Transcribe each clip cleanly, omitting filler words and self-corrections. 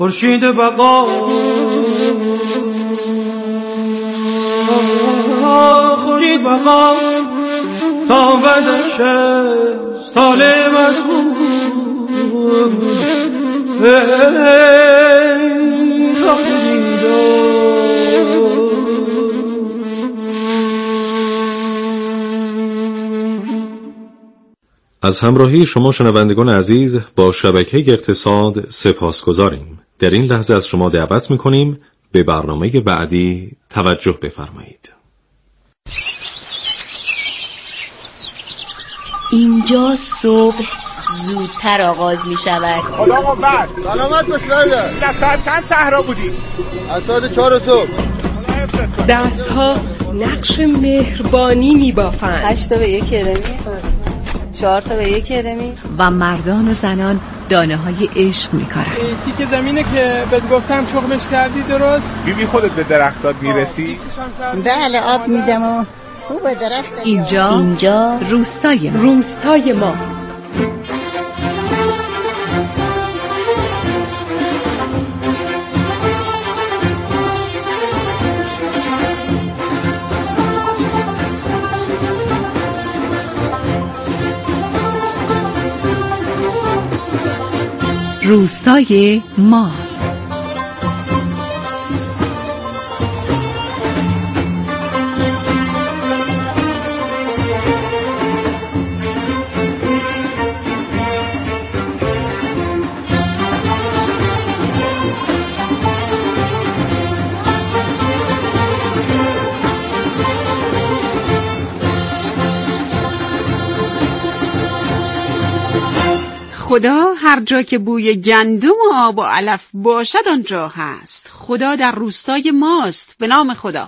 خورشید بقا خورشید بقا تا بعد 6 سال مزهور از همراهی شما شنوندگان عزیز با شبکه اقتصاد سپاسگزاریم. در این لحظه از شما دعوت می‌کنیم به برنامه بعدی توجه بفرمایید. اینجا صبح زودتر آغاز می شود. خدا قوت. سلامت باش برده. دست چند صحرا بودی؟ از ساعت 4 صبح. دستها نقش مهربانی می بافند. 8 تا به 1 کرمی، 4 تا به 1 کرمی. و مردان و زنان دانه های عشق می کارن. تیک زمینه که بهت گفتم چغمش کردی درست؟ بیبی خودت به درختات میرسی؟ بله آب میدم و خوبه درخت. اینجا روستای ما. روستای ما. خدا هر جا که بوی گندم و آب و علف باشد آنجا هست. خدا در روستای ماست. به نام خدا.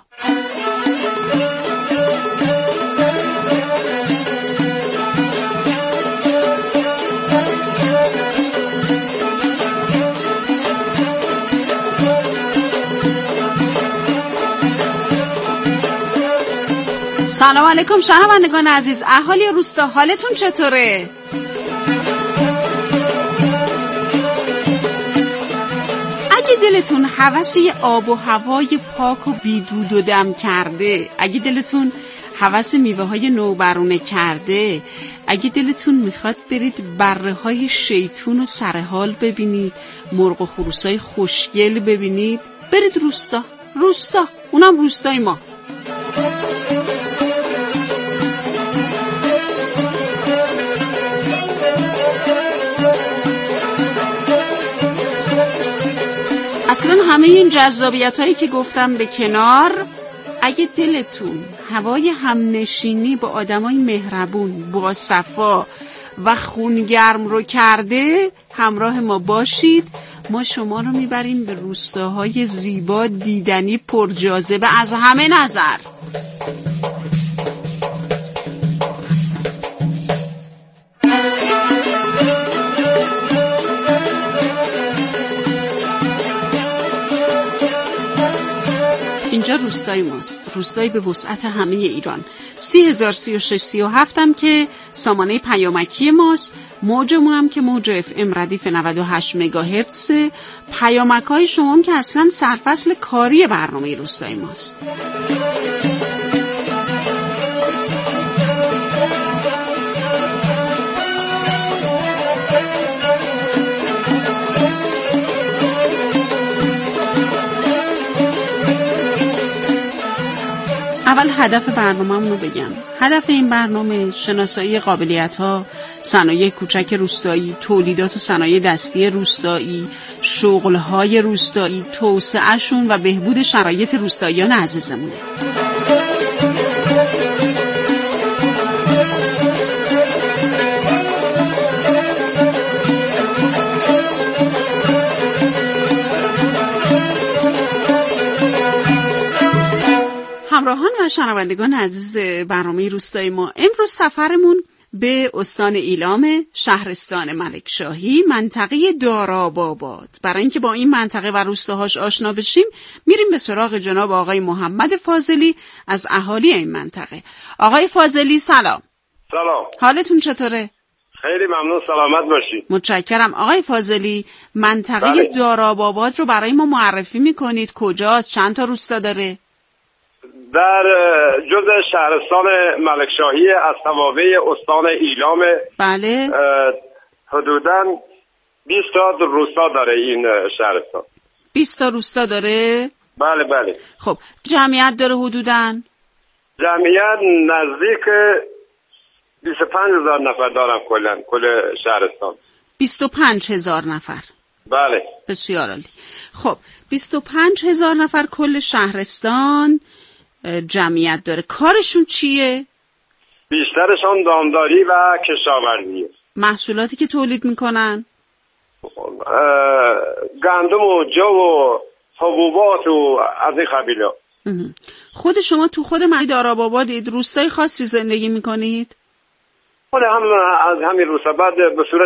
سلام علیکم شنوندگان عزیز، اهالی روستا، حالتون چطوره؟ اگه دلتون هوسی آب و هوای پاک و بیدود و دم کرده، اگه دلتون هوس میوه های نوبرونه کرده، اگه دلتون میخواد برید بره های شیطون و سرحال ببینید، مرغ و خروسای خوشگل ببینید، برید روستا، اونم روستای ما. اصلا همه این جذابیت هایی که گفتم به کنار، اگه دلتون هوای همنشینی با آدمای مهربون، با صفا و خونگرم رو کرده، همراه ما باشید. ما شما رو میبریم به روستاهای زیبا، دیدنی، پرجاذبه از همه نظر. اینجا روستای ماست، روستایی به وسعت همه ایران. 30,036 هم که سامانه پیامکی ماست، موجمون هم که موج FM ردیف 98 مگاهرتز. پیامک‌های شما هم که اصلا سرفصل کاری برنامه روستای ماست. اول هدف برنامه‌مون رو بگم. هدف این برنامه شناسایی قابلیت‌ها، صنایع کوچک روستایی، تولیدات و صنایع دستی روستایی، شغل‌های روستایی، توسعه‌شون و بهبود شرایط روستاییان عزیزمونه. همراهان و شنوندگان عزیز برنامه روستای ما، امروز سفرمون به استان ایلام، شهرستان ملکشاهی، منطقه داراب‌آباد. برای اینکه با این منطقه و روستاهاش آشنا بشیم، میریم به سراغ جناب آقای محمد فاضلی از اهالی این منطقه. آقای فاضلی سلام. سلام. حالتون چطوره؟ خیلی ممنون، سلامت باشید. متشکرم. آقای فاضلی، منطقه بله. داراباباد رو برای ما معرفی میکنید؟ کجاست؟ چند تا روستا داره؟ در جزء شهرستان ملکشاهی از توابع استان ایلام. بله. حدوداً 20 تا روستا داره این شهرستان. 20 تا روستا داره؟ بله بله. خب جمعیت داره حدوداً؟ جمعیت نزدیک 25,000 نفر دارم کل شهرستان. 25,000 نفر. بله. بسیار عالی. خب 25,000 نفر کل شهرستان جمعیت داره. کارشون چیه؟ بیشترشان دامداری و کشاورزی. محصولاتی که تولید میکنن؟ گندم و جو و حبوبات و از این قبیله. خود شما تو خود محله دارابابادید؟ روستای خاصی زندگی میکنید؟ خود هم از همین روستا، بعد به صورت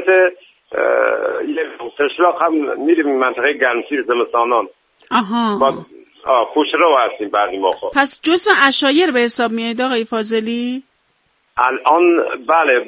تشلاق هم میریم منطقه گرمسیر زمستانان. آها. خوشرو هستیم بعضی موقع. پس جزو عشایر به حساب میایید آقای فاضلی؟ الان بله،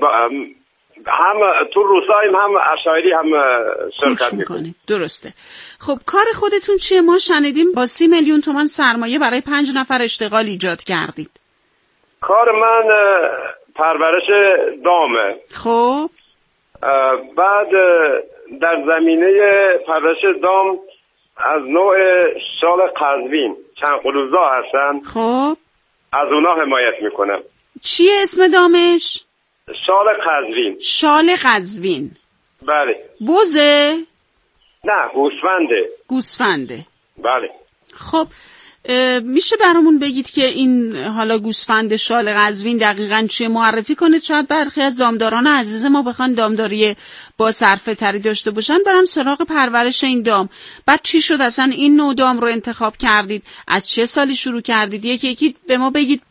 هم تو روستاییم، هم عشایری هم شرکت میکنید. درسته. خب کار خودتون چیه؟ ما شنیدیم با 30 میلیون تومان سرمایه برای 5 نفر اشتغال ایجاد کردید. کار من پرورش دامه. خب بعد در زمینه پرورش دام از نوع شال قزوین چند قلوزا هستن. خب از اونا حمایت میکنم. چیه اسم دامش؟ شال قزوین. شال قزوین. بله. بوزه؟ نه، گوسفنده. گوسفنده. بله. خب میشه برامون بگید که این حالا گوسفند شال قزوین دقیقاً چیه؟ معرفی کنید. شاید برخی از دامداران عزیز ما بخوان دامداری با صرفه تری داشته باشن، برن سراغ پرورش این دام. بعد چی شد اصلا این نوع دام رو انتخاب کردید؟ از چه سالی شروع کردید؟ یکی به ما بگید.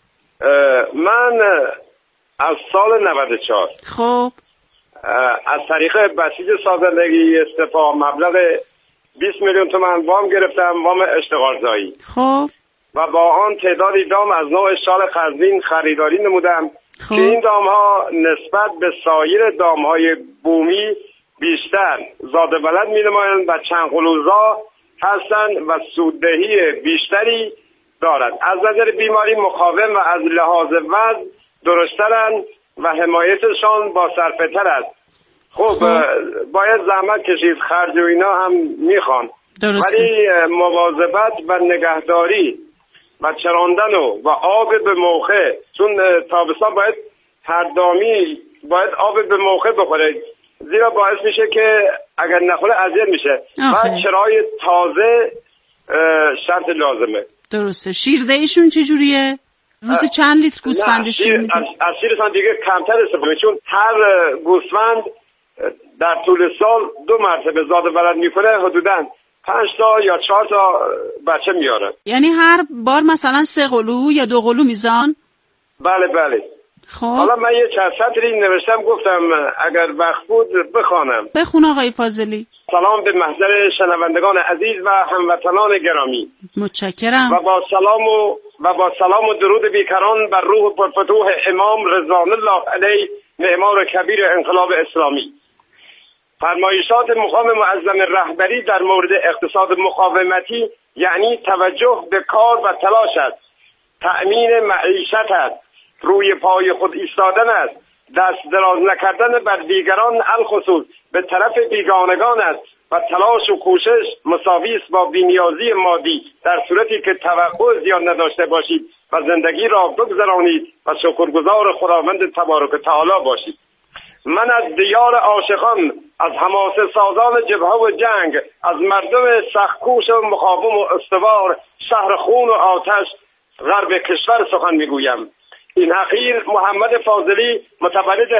من از سال 94 خب از طریق بسیج سازندگی استفا مبلغ 20 میلیون تومان وام گرفتم، وام اشتغالزایی. خب و با آن تعدادی دام از نوع شال قزوین خریداری نمودم. خب. که این دام ها نسبت به سایر دام های بومی بیشتر زاده ولد می نمایند و چند قلوزا هستند و سوددهی بیشتری دارد. از نظر بیماری مقاوم و از لحاظ وزن درشترند و حمایتشان با صرفه تر است. خب باید زحمت کشید، خرج و اینا هم میخوان، ولی مواظبت و نگهداری و چراندن و آب به موقع، چون تابستان باید هر دامی باید آب به موقع بخوره، زیرا باعث میشه که اگر نخوره اذیت میشه. و چرای تازه شرط لازمه. درسته. شیرده ایشون چجوریه؟ روزی چند لیتر گوسفند شیر میده؟ از شیرشان دیگه کمتر استفاده، چون هر گوسفند در طول سال 2 مرتبه زاده ولد میکنه، حدوداً 5 تا یا 4 تا بچه میاره. یعنی هر بار مثلا 3 قلو یا 2 قلو میزان؟ بله بله. خب حالا من یه چند سطری نوشتم، گفتم اگر وقت بود بخوانم. بخون آقای فاضلی. سلام به محضر شنوندگان عزیز و هموطنان گرامی. متشکرم. و با سلام و درود بیکران بر روح پرفتوح امام رضوان الله علیه معمار کبیر انقلاب اسلامی. فرمایشات مقام معظم رهبری در مورد اقتصاد مقاومتی یعنی توجه به کار و تلاش است، تأمین معیشت است، روی پای خود ایستادن است، دست دراز نکردن بر دیگران الخصوص به طرف بیگانگان است و تلاش و کوشش مساوی است با بی‌نیازی مادی در صورتی که توقع زیاد نداشته باشید و زندگی را بگذرانید و شکرگزار خداوند تبارک و تعالی باشید. من از دیار عاشقان، از حماسه سازان جبهه و جنگ، از مردم سخت‌کوش و مقاوم و استوار شهر خون و آتش غرب کشور سخن میگویم. این اخیر محمد فاضلی متولد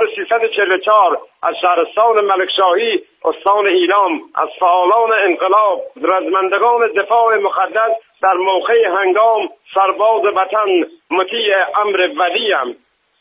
1344 از شهرستان ملکشاهی استان ایلام، از فعالان انقلاب، رزمندگان دفاع مقدس در موقع هنگام سرباز وطن، مطیع امر ولیم.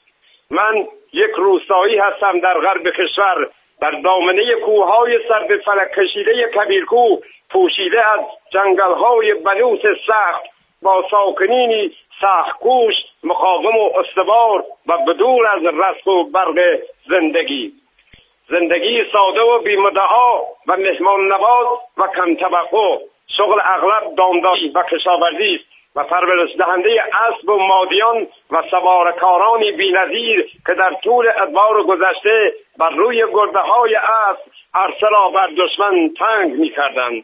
من یک روستایی هستم در غرب کشور، در دامنه کوههای سر به فلک کشیده کبیرکوه، پوشیده از جنگل‌های بلوط سخت، با ساکنینی سخت‌کوش، مقاوم و استوار و بدور از رزق و برق زندگی. زندگی ساده و بی‌مدعا و مهمان نواز و کم توقع. شغل اغلب دامداری و کشاورزی است و پرورش دهنده اسب و مادیان و سوارکارانی بی‌نظیر که در طول ادوار گذشته بر روی گرده‌های اسب عرصه را بر دشمن تنگ می‌کردند.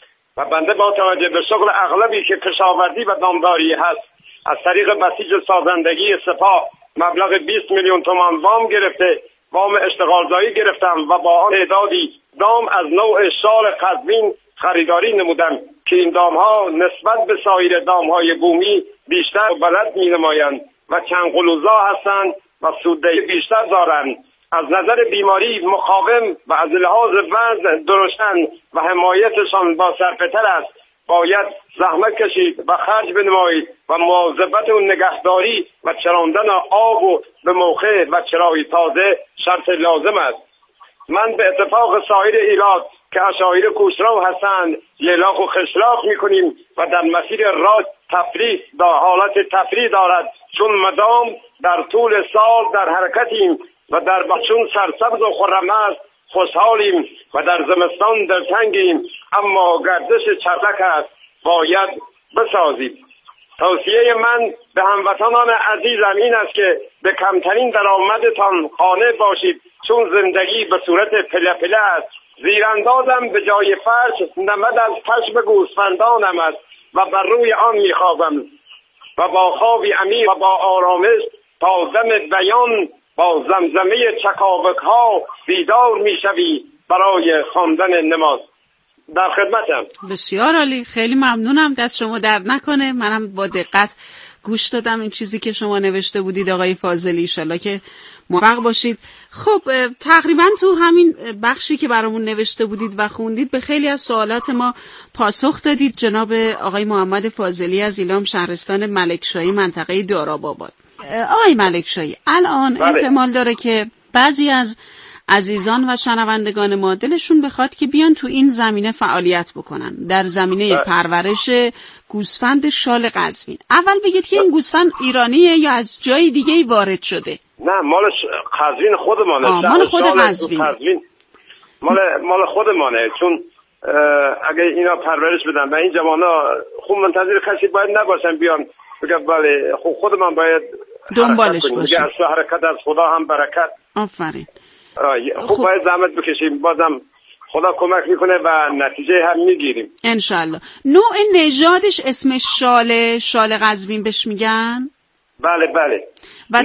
و بنده با توجه به شغل اغلبی که کشاورزی و دامداری هست از طریق بسیج سازندگی سپاه مبلغ 20 میلیون تومان وام گرفته، وام اشتغالزایی گرفتم و با آن تعدادی دام از نوع شال قزوین خریداری نمودم که این دامها نسبت به سایر دامهای بومی بیشتر بلد می نمایند و چند قلوزا هستند و سوددهی بیشتر دارند. از نظر بیماری مقاوم و از لحاظ وزن درشتن و حمایتشان با سرپتر است. باید زحمت کشید و خرج بنمایید و مواظبت و نگهداری و چراندن آب و به موقع و چرای تازه شرط لازم است. من به اتفاق سایر ایلات که اشایر کوچرو هستند یلاق و خشلاق میکنیم و در مسیر راه تفریح در حالت تفریح دارد، چون مدام در طول سال در حرکتیم و در بچون سرسبز و خرم است خوشحالیم و در زمستان دلتنگیم، اما گردش چرلک است باید بسازید. توصیه من به هموطنان عزیزم این است که به کمترین درآمدتان قانع باشید، چون زندگی به صورت پله پله است. زیراندازم به جای فرش نمد از پشم گوسفندانم است و بر روی آن میخوابم و با خوابی عمیق و با آرامش تا دم بیان با زمزمه چکاوک ها بیدار میشوی برای خواندن نماز. در خدمتم. بسیار عالی، خیلی ممنونم، دست شما درد نکنه. منم با دقت گوش دادم این چیزی که شما نوشته بودید آقای فاضلی، انشالله که موفق باشید. خب تقریبا تو همین بخشی که برامون نوشته بودید و خوندید به خیلی از سوالات ما پاسخ دادید جناب آقای محمد فاضلی از ایلام، شهرستان ملکشاهی، منطقه داراباباد. آقای ملکشاهی، الان احتمال داره که بعضی از عزیزان و شنوندگان ما دلشون بخواد که بیان تو این زمینه فعالیت بکنن در زمینه پرورش گوسفند شال قزوین. اول بگید که این گوسفند ایرانیه یا از جای دیگه‌ای وارد شده؟ نه، مال قزوین خودمانه. مال خود قزوین. مال خودمانه، چون اگه اینا پرورش بدن و این جوانا خوب منتظر کسی باید نباشن بیان بگه بله خود من باید دنبالش باشیم. از حرکت از خدا هم برکت. آفرین. خوب باید زحمت بکشیم، بازم خدا کمک میکنه و نتیجه هم میگیریم انشالله. نوع نژادش اسمش شال قزوین بهش میگن؟ بله بله. و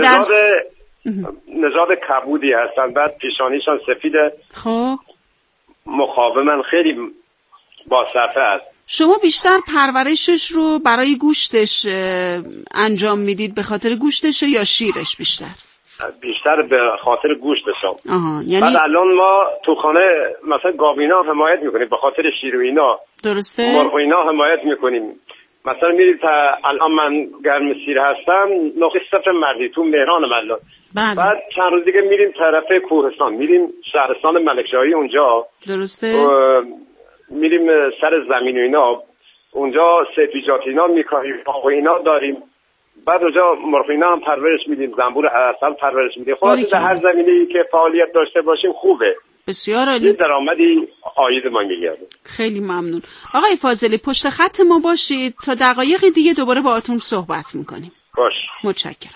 نژاد کبودی هستن، بعد پیشانیشان سفیده. خب مقاومن، خیلی با صرفه است. شما بیشتر پرورشش رو برای گوشتش انجام میدید، به خاطر گوشتش یا شیرش بیشتر؟ بیشتر به خاطر گوشتشم. یعنی بعد الان ما تو خانه مثلا گاوینا حمایت میکنیم به خاطر شیر و اینا. درسته؟ مرغ و اینا حمایت میکنیم. مثلا میریم تا الان من گرم سیر هستم، نقطه صفر مردی تو مهران الان. بله. بعد چند روز دیگه میریم طرف کوهستان، میریم شهرستان ملکشاهی اونجا. درسته؟ میریم سر زمین و اینا، اونجا سبزیجات اینا میکاریم، باغ اینا داریم. بعد اونجا مرغ اینا هم پرورش میدیم، زنبور عسل پرورش میدیم. خلاص در هر زمینه‌ای که فعالیت داشته باشیم خوبه. بسیار عالی. درآمدی عاید ما میگرده. خیلی ممنون. آقای فاضلی پشت خط ما باشید تا دقایق دیگه دوباره باهاتون صحبت میکنیم. باش. متشکرم.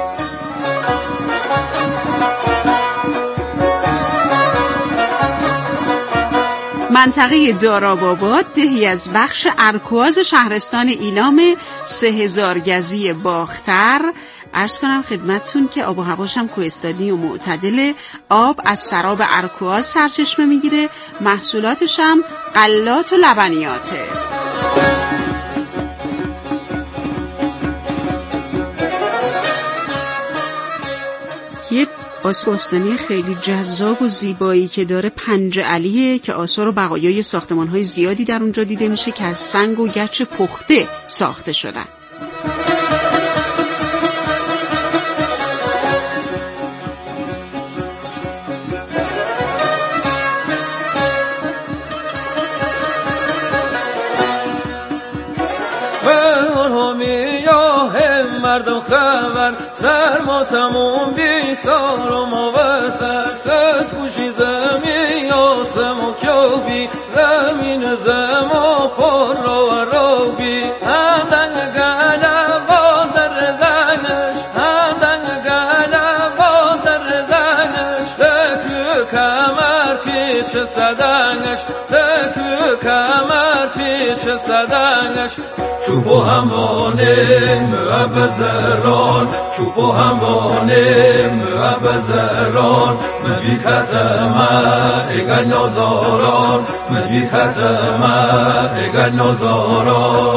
منطقه داراباباد دهی از بخش ارکواز شهرستان ایلام 3000 گزی باختر. عرض کنم خدمتتون که آب و هواش هم کوهستانی و معتدله. آب از سراب ارکواز سرچشمه میگیره، محصولاتش هم غلات و لبنیاته. یه آستانی خیلی جذاب و زیبایی که داره پنج علیه که آثار و بقایای ساختمان‌های زیادی در اونجا دیده میشه که از سنگ و گچ پخته ساخته شدن. مردم خبر سرما تموم بی سار و موسر سز پوشی زمین آسم و کیوبی زمین زم و پر رو بی هم دنگ گله بازر زنش هم دنگ گله بازر زنش لکو کمر پیچ صدنگش لکو کمر پیچ صدنگش چوبو هموانه معبزران چوبو هموانه معبزران مبی کزمه اگر نازاران مبی کزمه اگر نازاران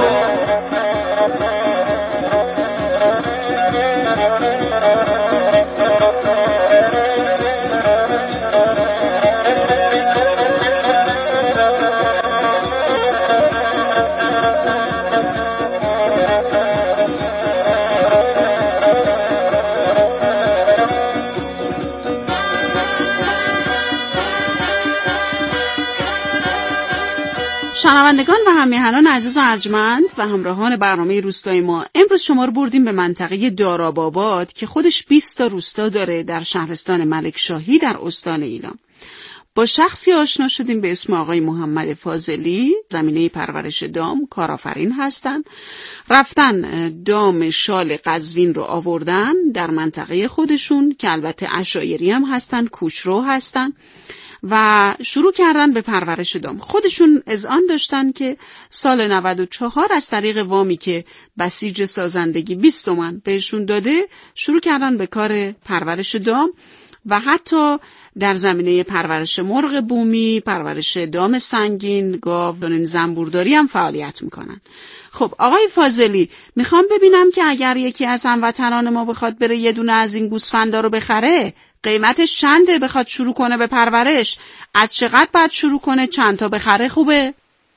شنوندگان و هم‌میهنان عزیز و ارجمند و همراهان برنامه روستای ما، امروز شما رو بردیم به منطقه داراب‌آباد که خودش 20 تا روستا داره در شهرستان ملکشاهی در استان ایلام. با شخصی آشنا شدیم به اسم آقای محمد فاضلی، زمینه پرورش دام، کارآفرین هستن. رفتن دام شال قزوین رو آوردن در منطقه خودشون که البته عشایری هم هستن، کوچرو هستن و شروع کردن به پرورش دام. خودشون اذعان داشتن که سال 94 از طریق وامی که بسیج سازندگی 20 تومن بهشون داده شروع کردن به کار پرورش دام و حتی در زمینه پرورش مرغ بومی، پرورش دام سنگین، گاو، زنبورداری هم فعالیت میکنن. خب آقای فاضلی، میخوام ببینم که اگر یکی از هموطنان ما بخواد بره یه دونه از این گوسفندا رو بخره، قیمتش چنده؟ بخواد شروع کنه به پرورش از چقدر باید شروع کنه؟ چند تا بخره خوبه؟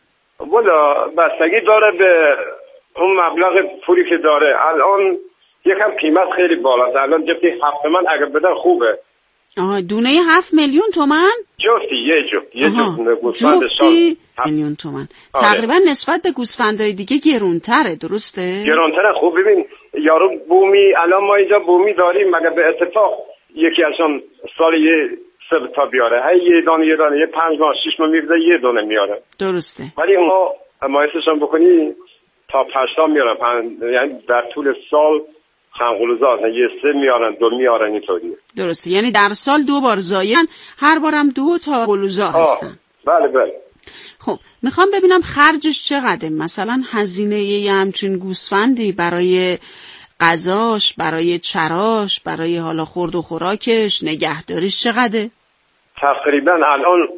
والا بستگی داره به اون مبلغ پولی که داره. الان یکم قیمت خیلی بالاست. الان جفتی 7 تومن اگه بدن خوبه. دونه 7 میلیون تومن؟ جفتی یه جفت گوسفند جفتی میلیون تومن. تقریبا نسبت به گوسفندای دیگه گرونتره، درسته؟ گرونتره. خوب ببین یارو بومی، الان ما اینجا بومی داریم، مگه به اتفاق یکی ازشون سال یه 3 تا بیاره، هی یه دانه یه 5 ماه 6 ماه میگذره یه دونه میاره. درسته. ولی ما مایسشون بکنی تا 5 تا میارن، یعنی در طول سال چند قلوزا هستن، یه 3 میارن 2 میارن، اینطوریه. درسته، یعنی در سال 2 بار زاین، هر بارم 2 تا قلوزا هستن. بله. خب میخوام ببینم خرجش چقدره؟ مثلا هزینه یه همچین گوسفندی برای غذاش، برای چراش، برای حالا خورد و خوراکش، نگهداریش چقدره؟ تقریبا الان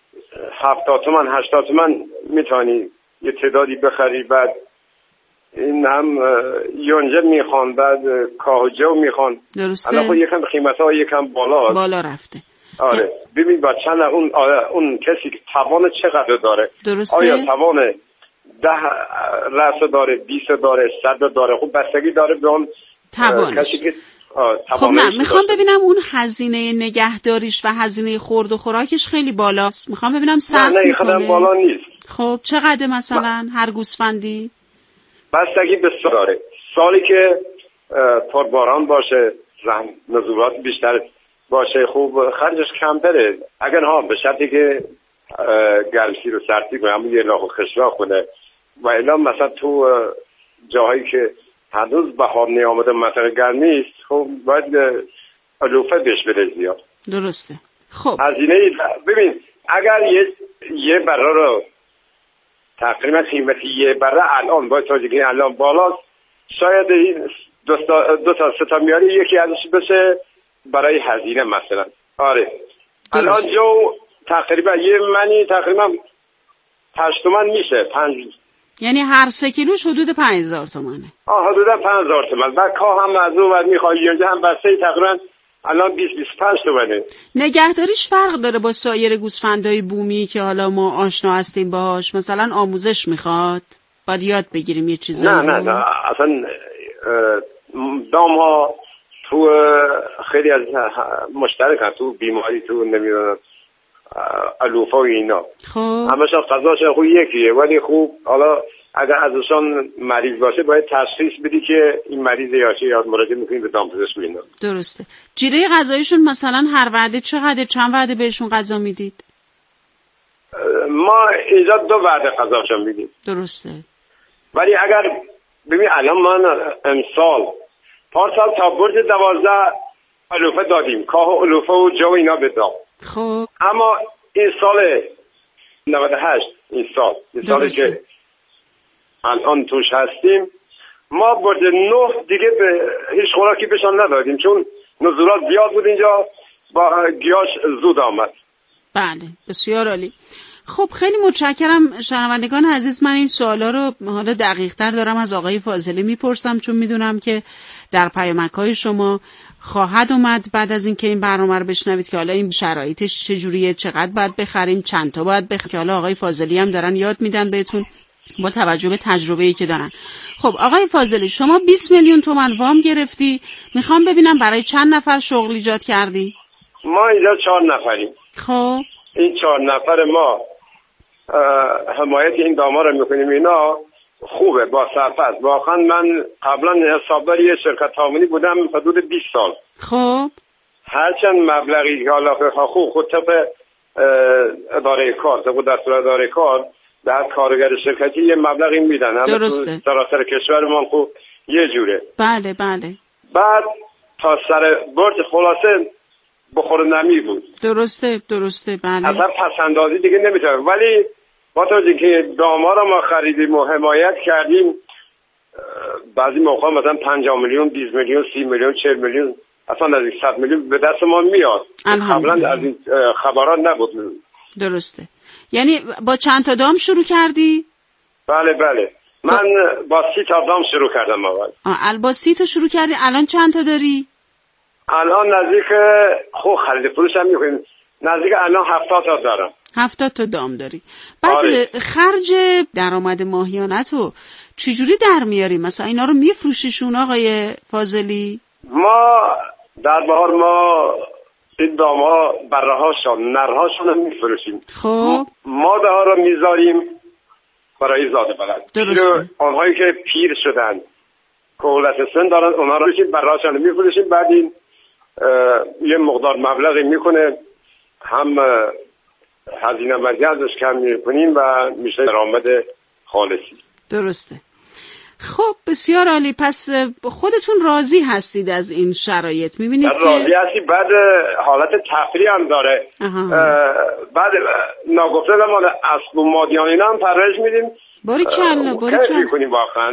70 تومن 80 تومن میتونی یه تعدادی بخری. بعد این هم یونجه میخوان، بعد کاهجه میخوان. درسته. الان خود یکم قیمت‌ها یکم بالا رفته. آره ببین با چند اون کسی که توان چقدر داره. درسته. آیا توان 10 رأس داره، 20 داره، 100 داره. خب بستگی داره به اون کسی که خب نه، میخوام ببینم اون هزینه نگهداریش و هزینه خورد و خوراکش خیلی بالاست. میخوام ببینم صرف میکنه. نه بالا نیست. خب چقدر مثلا هر گوسفندی؟ بستگی به سال داره. سالی که پرباران باشه، نزولات بیشتر باشه، خوب خرجش کمتره. اگر به شرطی که گرمسیر و سردی کنه، همون یه لاخ و خشلاق کنه. و اعلام مثلا تو جاهایی که هنوز بهار نیامده منطقه گرمی است، خب باید علوفه بهش بده زیاد. درسته. خب هزینه ببین اگر یه بره رو تقریبا قیمتی یه بره الان با تاجیکی الان بالاست، شاید این 2 تا 3 تا میاری یکی ازش بشه برای هزینه مثلا. آره الان جو تقریبا یه منی تقریبا 8 تومن میشه. 5 یعنی هر 3 کیلوش حدود 5000 تومنه. حدود 5000 تومن. بعد کاه هم از اون ور میخوای یه هم بسته تقریبا الان 20-25 تومنه. نگهداریش فرق داره با سایر گوسفندای بومی که حالا ما آشنا هستیم باهاش؟ مثلا آموزش میخواد؟ باید یاد بگیریم یه چیزایی؟ نه اصلا دام ها تو خیلی از مشترکن، تو بیماری، تو نمیدونم علوفه و اینا. خب همشون غذاشون خوب یکیه، ولی خوب حالا اگر ازشان مریض باشه باید تشخیص بدی که این مریض یا چه، یا مراجعه میکنیم به دامپزشک اینا. درسته. جیره غذاییشون مثلا هر وعده چقدر، چند وعده بهشون غذا میدید؟ ما اینجا 2 وعده غذاشون میدیم. درسته. ولی اگر ببین الان من امسال پارسال تا برج 12 علوفه دادیم، کاه علوفه و جو اینا بدام. خب اما این سال 98 این سال که الان توش هستیم ما برج 9 دیگه به هیچ خوراکی بهشان ندادیم چون نزولات زیاد بود اینجا، با گیاش زود آمد. بله بسیار عالی. خب خیلی متشکرم شنوندگان عزیز. من این سوالا رو حالا دقیق‌تر دارم از آقای فاضلی میپرسم چون میدونم که در پیامک‌های شما خواهد اومد بعد از اینکه این برنامه رو بشنوید که حالا این شرایطش چجوریه، چقدر باید بخریم، چند تا باید بخریم، که حالا آقای فاضلی هم دارن یاد میدن بهتون با توجه به تجربه‌ای که دارن. خب آقای فاضلی شما 20 میلیون تومان وام گرفتی، میخوام ببینم برای چند نفر شغل ایجاد کردی؟ ما اینجا 4 نفریم. خب این 4 نفر ما حمایت این داما رو میکنیم. اینا خوبه، با سرپرست. واقعا من قبلا حسابدار یه شرکت تامینی بودم حدود 20 سال. خب هرچند مبلغی که حالا خود طبق اداره کار، طبق دستور اداره کار در کارگر شرکتی یه مبلغی میدن. درسته. سراسر کشورمان خوب یه جوره. بله بله. بعد تا سر برج خلاصه بخور نمی بود. درسته بله. اصلا پسندازی دیگه نمیتونه. ولی با توجه که داما رو ما خریدیم و حمایت کردیم، بعضی موقع مثلا 50 میلیون، 20 میلیون، 30 میلیون، 40 میلیون، اصلا از 100 میلیون به دست ما میاد. قبلا از این خبرات نبود. درسته. یعنی با چند تا دام شروع کردی؟ بله. من با 30 تا دام شروع کردم اول. با 30 تا شروع کردی. الان چند تا داری؟ الان نزدیک خرید فروش هم میکنیم. نزدیک الان 70 تا دارم. 70 تا دام داری. بعد خرج درآمد ماهیانتو چجوری در میاری؟ مثلا اینا رو میفروشیشون آقای فاضلی؟ ما در بهار ما این دام‌ها برهاشون نرهاشون هم میفروشیم. خب ماده ها رو میذاریم برای زاده بلد. درسته. آنهایی که پیر شدن کهولت سن دارن اونها رو برهاشون میفروشیم. بعد این یه مقدار مبلغی میکنه، هم هزینه مزی ازش کم میکنیم و میشه درآمد خالصی. درسته. خب بسیار عالی. پس خودتون راضی هستید از این شرایط؟ میبینید که راضی هستی. بعد حالت تفریح هم داره. بعد ناگفته مال اسب و مادیان اینا هم پرورش میدیم. باریکلا میکنیم واقعا.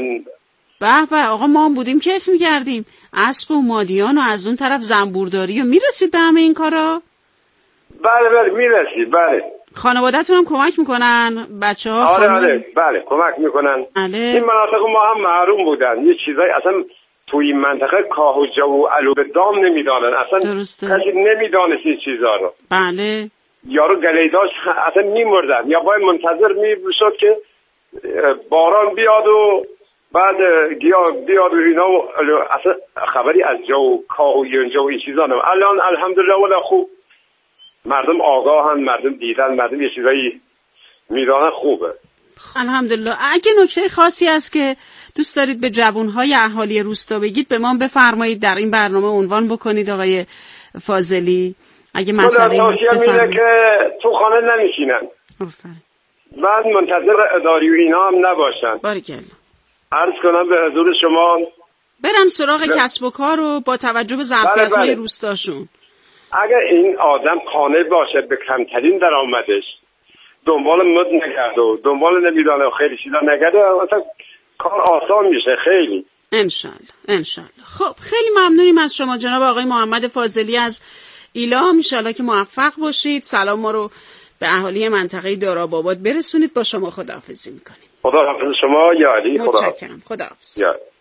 به آقا ما هم بودیم کیف میکردیم. اسب و مادیان و از اون طرف زنبورداری. و میرسید به همه این کارا؟ بله میرسید. بله. خانواده‌تون هم کمک میکنن؟ بچه ها؟ آره بله کمک میکنن. این مناطق ما هم محروم بودن. یه چیزایی اصلا توی این منطقه کاه و جو و علوبه دام نمیدانن. اصلا کسی نمیدانست این چیزا رو. بله. یارو گلیداش اصلا میمردن یا باید منتظر میشد که باران بیاد و بعد گیاه بیاد و اینا و اصلا خبری از جو کاه و یونجا و این چیزا نمید. الان الحمدلله ولی خوب مردم آگاهن، مردم دیدن، مردم یه چیزایی میدانن. خوبه الحمدلله. اگه نکته خاصی هست که دوست دارید به جوانهای اهالی روستا بگید به ما بفرمایید، در این برنامه عنوان بکنید آقای فاضلی. اگه مسئله هست بفرمایید. که تو خانه نمیشینن، بعد منتظر اداری و اینا هم نباشن. باریکلا. عرض کنم به حضور شما برم سراغ کسب و کار رو با توجه به ظرفیت‌های روستاشون. اگر این آدم قانع باشه به کمترین درآمدش، دنبال مد نگرده و دنبال نمیدانه و خیلی چیزا نگرده، اصلا کار آسان میشه خیلی. انشالله. خب خیلی ممنونیم از شما جناب آقای محمد فاضلی از ایلام. انشالله که موفق باشید. سلام ما رو به اهالی منطقه داراباد برسونید. با شما خداحافظی میکنیم. خدا حافظ شما یا علی. متشکرم. خداحافظ.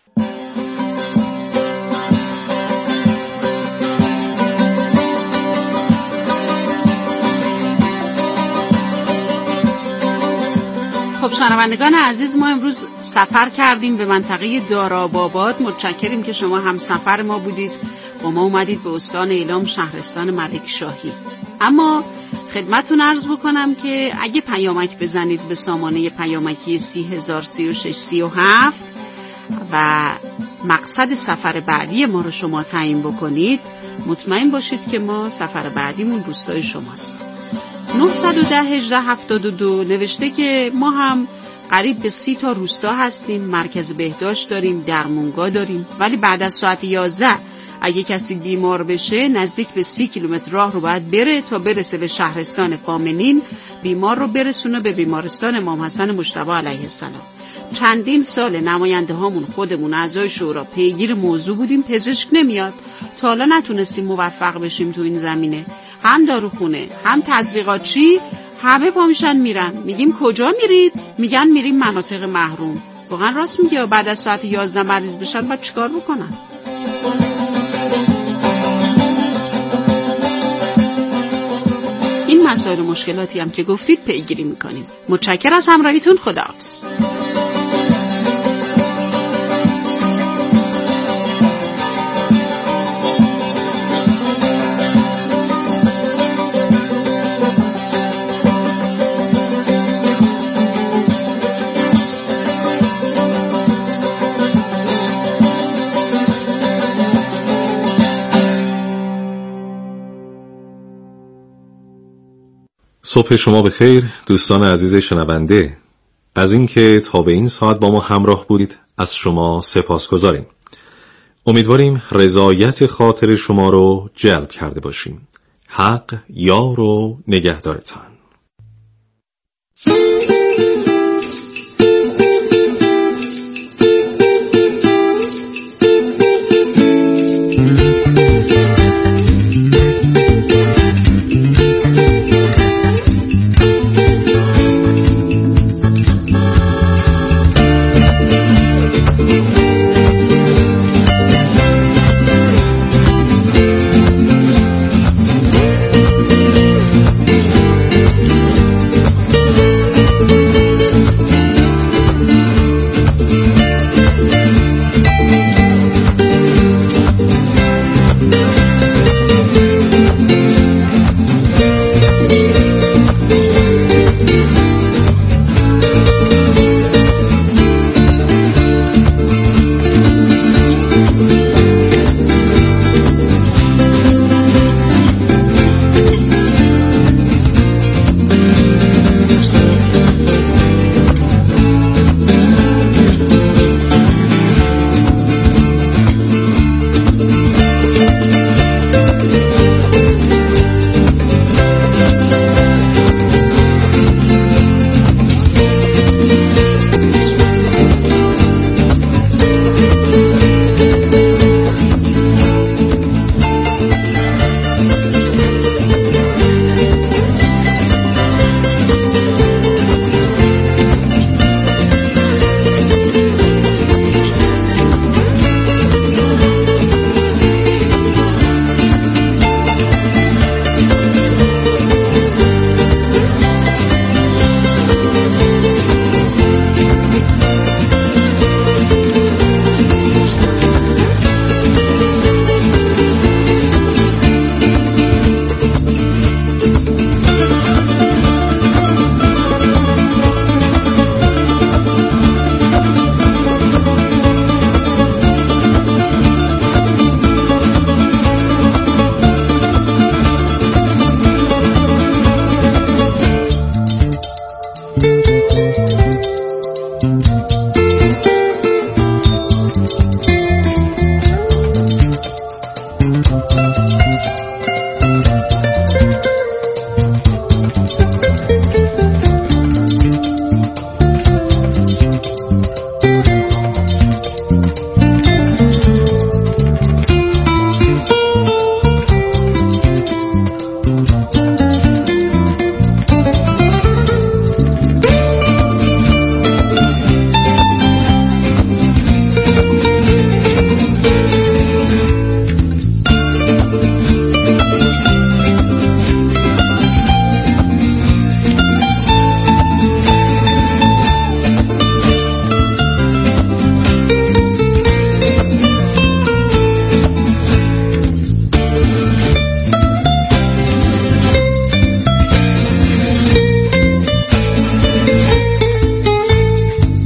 خب شنوندگان عزیز، ما امروز سفر کردیم به منطقه داراباد. متشکریم که شما هم سفر ما بودید، با ما اومدید به استان ایلام، شهرستان ملک شاهی. اما خدمتتون عرض بکنم که اگه پیامک بزنید به سامانه پیامکی 3003637 و مقصد سفر بعدی ما رو شما تعیین بکنید، مطمئن باشید که ما سفر بعدیمون روستای شماست. 910-1872 نوشته که ما هم قریب به 30 تا روستا هستیم، مرکز بهداشت داریم، درمونگاه داریم، ولی بعد از ساعت 11 اگه کسی بیمار بشه نزدیک به 30 کیلومتر راه رو باید بره تا برسه به شهرستان فامنین، بیمار رو برسونه به بیمارستان امام حسن مجتبی علیه السلام. چندین سال نماینده هامون خودمون اعضای شورا پیگیر موضوع بودیم، پزشک نمیاد. تا حالا نتونستیم موفق بشیم تو این زمینه. هم داروخونه هم تزریقاتچی همه پا میشن میرن. میگیم کجا میرید؟ میگن میریم مناطق محروم. واقعا راست میگه. بعد از ساعت 11 مریض بشن بعد چیکار بکنن؟ این مسائل و مشکلاتی هم که گفتید پیگیری میکنیم. متشکرم از همراهیتون. خداحافظ. صبح شما بخیر دوستان عزیز شنونده. از اینکه تا به این ساعت با ما همراه بودید از شما سپاسگزاریم. امیدواریم رضایت خاطر شما رو جلب کرده باشیم. حق یار و نگهدارتان.